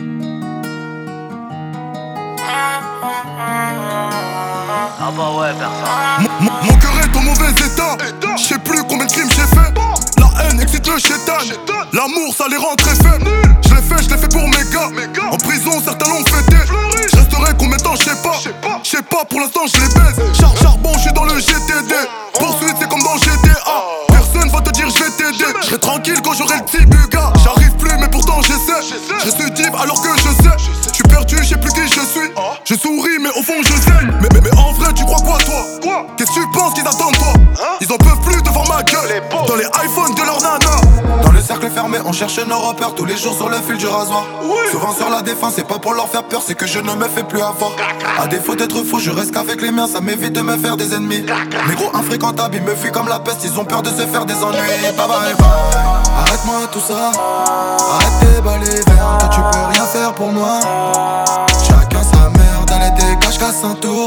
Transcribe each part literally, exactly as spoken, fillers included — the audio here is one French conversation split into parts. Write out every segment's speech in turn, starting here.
Ah bah ouais, personne. Mon, mon- mon cœur est en mauvais état. Je sais plus combien de crimes j'ai fait. La haine excite le chétan. L'amour ça les rend très faibles. Je l'ai fait, je l'ai fait pour mes gars. En prison certains l'ont fêté. Je resterai combien de temps, je sais pas. Je sais pas, pour l'instant je les baise. Char charbon, je suis dans le G T D. Poursuite c'est comme dans G T A. Personne va te dire je vais t'aider. Je serai tranquille quand j'aurai le petit buga. J'arrive plus mais pourtant j'essaie. Je récidive alors que je sais. Je suis perdu, je sais plus qui je suis. Je souris mais au fond je sais. Mais, mais, mais en vrai tu crois quoi toi? Quoi? Qu'est-ce que tu penses qu'ils attendent toi? Ils en peuvent plus devant ma gueule. Dans les iPhones de leur nana. Dans le cercle fermé, on cherche nos repères tous les jours sur le fil du rasoir. Souvent sur la défense, c'est pas pour leur faire peur, c'est que je ne me fais plus avoir. À défaut d'être fou, je reste qu'avec les miens, ça m'évite de me faire des ennemis. Les gros infréquentables, ils me fuient comme la peste, ils ont peur de se faire des ennuis. Bye bye bye. Arrête-moi tout ça, arrête tes balais verts, toi tu peux rien faire pour moi. Chacun sa merde, allez dégage, casse un tour.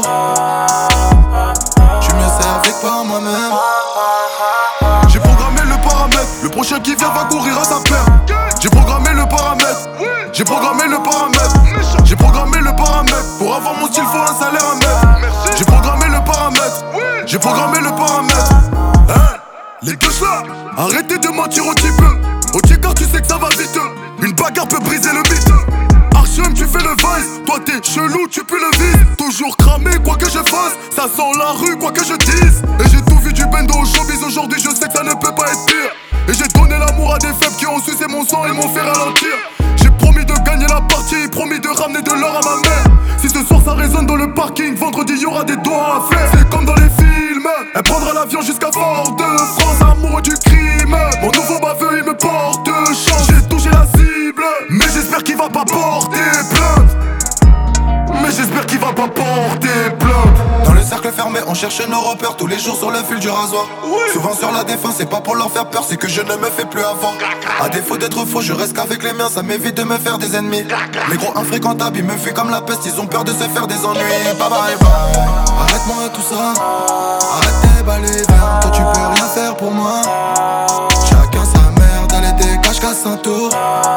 Je me servis que par moi-même. J'ai programmé le paramètre. Le prochain qui vient va courir à sa perte. J'ai programmé le paramètre. J'ai programmé le paramètre. J'ai programmé le paramètre. Pour avoir mon style faut un salaire à mettre. J'ai programmé le paramètre. J'ai programmé le paramètre. Hein? Les deux là, arrêtez de mentir au type. Au car tu sais que ça va vite. Une bagarre peut briser le mythe. Archem tu fais le vice. Toi t'es chelou tu pues le vice. Toujours cramé quoi que je fasse. Ça sent la rue quoi que je dise. Et j'ai tout vu du bendo au showbiz. Aujourd'hui je sais que ça ne peut pas être pire. Et j'ai donné l'amour à des faibles qui ont sucé mon sang et m'ont fait ralentir. J'ai promis de gagner la partie, promis de ramener de l'or à ma mère. Si ce soir ça résonne dans le parking, vendredi y'aura des doigts à faire. C'est comme dans les films, elle prendra l'avion jusqu'à Fort-de-France, amoureux du crime. Mon nouveau baveux il me porte chance. J'ai touché la cible, mais j'espère qu'il va pas porter plainte. Mais j'espère qu'il va pas porter plainte. Dans le cercle fermé, on cherche nos repères tous les jours sur le fil du rasoir. Souvent sur la défense, c'est pas pour leur faire peur, c'est que je ne me fais plus avoir. À défaut d'être faux, je reste qu'avec les miens, ça m'évite de me faire des ennemis. Les gros infréquentables, ils me fuient comme la peste, ils ont peur de se faire des ennuis. Bye bye bye. Arrête-moi tout ça, arrête tes balais verts, toi tu peux rien faire pour moi. Chacun sa merde, allez dégage, casse un tour.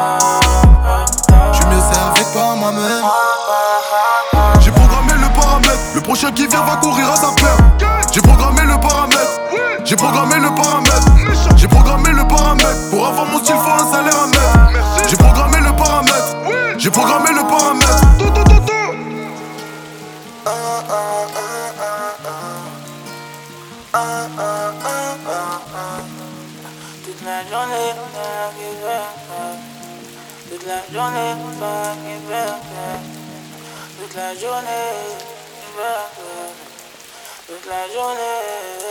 Je me servis que par moi-même. J'ai programmé le paramètre. Le prochain qui vient va courir à sa perte. J'ai programmé le paramètre. J'ai programmé le paramètre. J'ai programmé le paramètre. Pour avoir mon style faut un salaire à mettre. J'ai programmé le paramètre. J'ai programmé le paramètre. Toute la journée, toute la journée, toute la journée, toute la journée.